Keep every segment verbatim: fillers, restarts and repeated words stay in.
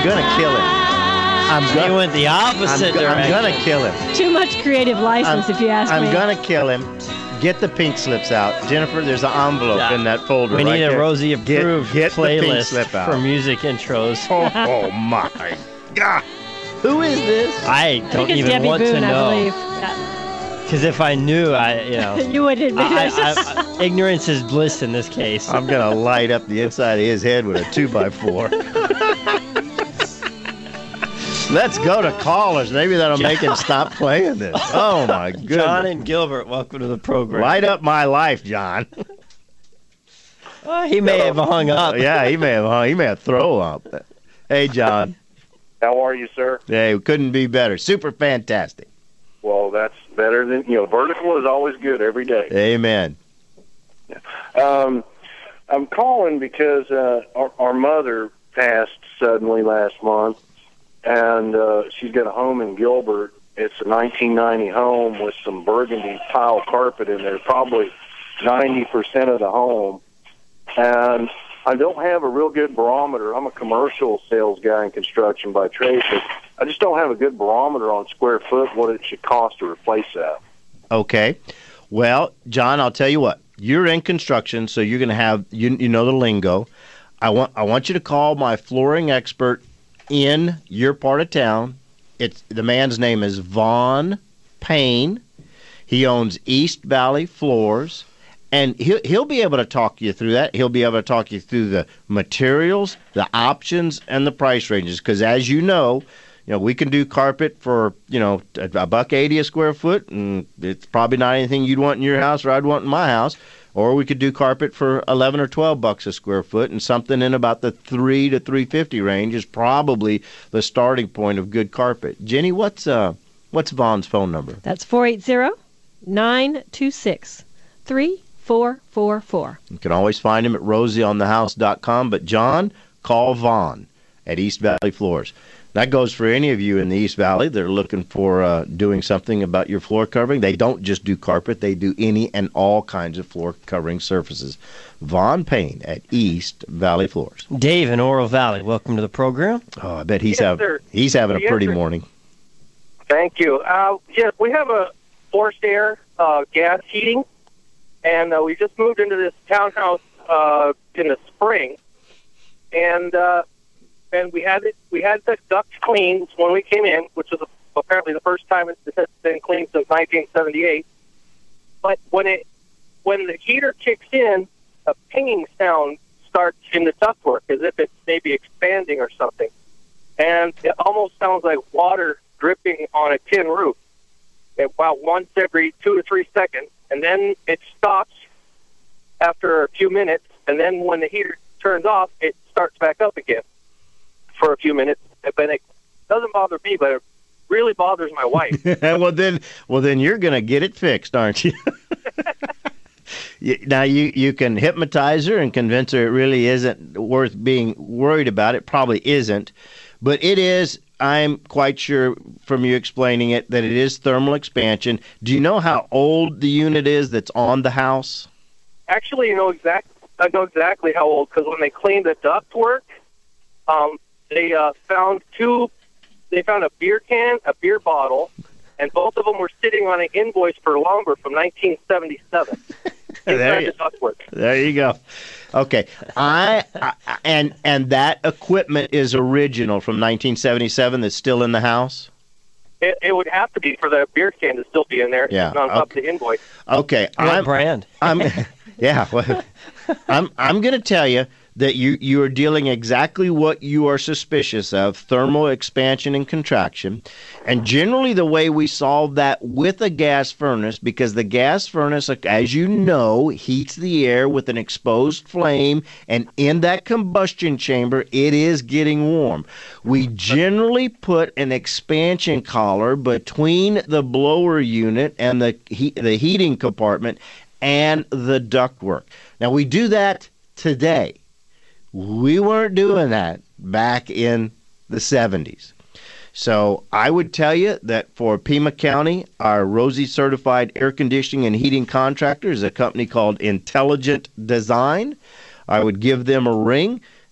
I'm going to kill him. I'm He went the opposite I'm, go- I'm direction. going to kill him. Too much creative license, I'm, if you ask I'm me. I'm going to kill him. Get the pink slips out. Jennifer, there's an envelope Yeah. in that folder We right need a there. Rosie approved get, get the pink playlist slip out. for music intros. Oh, oh my God. Who is this? I I don't think it's even Debbie want Boone, to I know. believe. Yeah. Because if I knew, I you know, You would admit I, it. I, I, ignorance is bliss in this case. I'm going to light up the inside of his head with a two by four. Let's go to callers. Maybe that'll make him stop playing this. Oh, my goodness. John and Gilbert, welcome to the program. Light up my life, John. Oh, he may have hung up. Yeah, he may have hung. He may have thrown up. Hey, John. How are you, sir? Hey, couldn't be better. Super fantastic. Well, that's better than, you know, vertical is always good every day. Amen. Um, I'm calling because uh, our, our mother passed suddenly last month, and uh, she's got a home in Gilbert. It's a nineteen ninety home with some burgundy tile carpet in there, probably ninety percent of the home. And I don't have a real good barometer. I'm a commercial sales guy in construction by trade, but I just don't have a good barometer on square foot what it should cost to replace that. Okay. Well, John, I'll tell you what. You're in construction, so you're going to have you you know the lingo. I want I want you to call my flooring expert in your part of town. It's the man's name is Vaughn Payne. He owns East Valley Floors, and he'll he'll be able to talk you through that. He'll be able to talk you through the materials, the options, and the price ranges. Because as you know, you know we can do carpet for you know a, a buck eighty a square foot, and it's probably not anything you'd want in your house or I'd want in my house. Or we could do carpet for eleven or twelve bucks a square foot, and something in about the three to three fifty range is probably the starting point of good carpet. Jenny, what's uh what's Vaughn's phone number? That's four eight zero, nine two six, three four four four. You can always find him at rosie on the house dot com. But John, call Vaughn at East Valley Floors. That goes for any of you in the East Valley that are looking for uh, doing something about your floor covering. They don't just do carpet. They do any and all kinds of floor covering surfaces. Vaughn Payne at East Valley Floors. Dave in Oro Valley, welcome to the program. Oh, I bet he's, Yes, have, sir. he's having a Yes, pretty sir. morning. Thank you. Uh, yes, we have a forced air uh, gas heating, and uh, we just moved into this townhouse uh, in the spring, and uh, and we had it. We had the ducts cleaned when we came in, which was apparently the first time it's been cleaned since nineteen seventy-eight. But when it when the heater kicks in, a pinging sound starts in the ductwork as if it's maybe expanding or something, and it almost sounds like water dripping on a tin roof about once every two to three seconds, and then it stops after a few minutes, and then when the heater turns off, it starts back up again for a few minutes. But it doesn't bother me, but it really bothers my wife. well then, well then you're gonna get it fixed, aren't you? You- Now you, you can hypnotize her and convince her it really isn't worth being worried about. It probably isn't, but it is. I'm quite sure from you explaining it that it is thermal expansion. Do you know how old the unit is that's on the house? Actually, you know exact. I know exactly how old, because when they cleaned the ductwork, um, they uh, found two. They found a beer can, a beer bottle, and both of them were sitting on an invoice for lumber from nineteen seventy-seven. There Inside you- the ductwork. There you go. Okay, I, I and and that equipment is original from nineteen seventy-seven. That's still in the house. It, it would have to be for the beer can to still be in there. Yeah, It's on top okay. of the invoice. Okay, What I'm brand? I'm yeah. Well, I'm I'm going to tell you that you you are dealing exactly what you are suspicious of: thermal expansion and contraction. And generally, the way we solve that with a gas furnace, because the gas furnace, as you know, heats the air with an exposed flame, and in that combustion chamber, it is getting warm. We generally put an expansion collar between the blower unit and the heat, the heating compartment and the ductwork. Now, we do that today. We weren't doing that back in the seventies. So I would tell you that for Pima County, our Rosie certified air conditioning and heating contractor is a company called Intelligent Design. I would give them a ring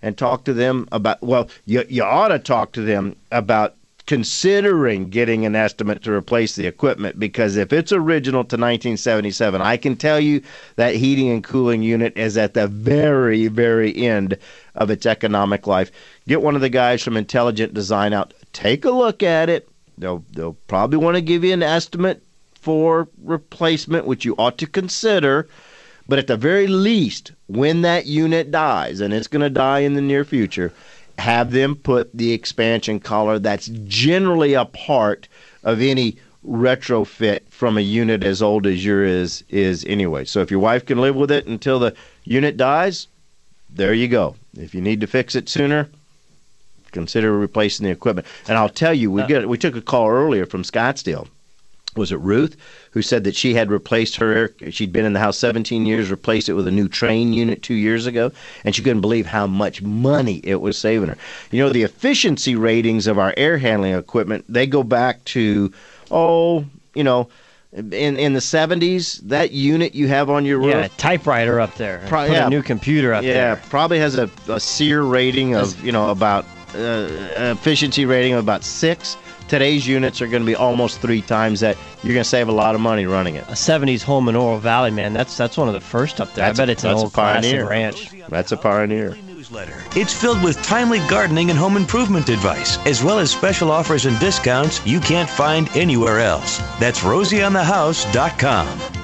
and talk to them about, well, you, you ought to talk to them about considering getting an estimate to replace the equipment, because if it's original to nineteen seventy-seven, I can tell you that heating and cooling unit is at the very, very end of its economic life. Get one of the guys from Intelligent Design out. Take a look at it. They'll, they'll probably want to give you an estimate for replacement, which you ought to consider. But at the very least, when that unit dies, and it's going to die in the near future, have them put the expansion collar that's generally a part of any retrofit from a unit as old as yours is, is anyway. So if your wife can live with it until the unit dies, there you go. If you need to fix it sooner, consider replacing the equipment. And I'll tell you, we get we took a call earlier from Scottsdale. Was it Ruth, who said that she had replaced her air, she'd been in the house seventeen years, replaced it with a new Train unit two years ago, and she couldn't believe how much money it was saving her. You know, the efficiency ratings of our air handling equipment, they go back to, oh, you know, in in the seventies, that unit you have on your roof. Yeah, a typewriter up there. Pro- Put yeah, a new computer up yeah, there. Yeah, probably has a, a SEER rating of, you know, about, uh, efficiency rating of about six. Today's units are going to be almost three times that. You're going to save a lot of money running it. A seventies home in Oro Valley, man. That's that's one of the first up there. That's I bet a, it's an old pioneer classic ranch. That's a pioneer. Newsletter. It's filled with timely gardening and home improvement advice, as well as special offers and discounts you can't find anywhere else. That's rosie on the house dot com.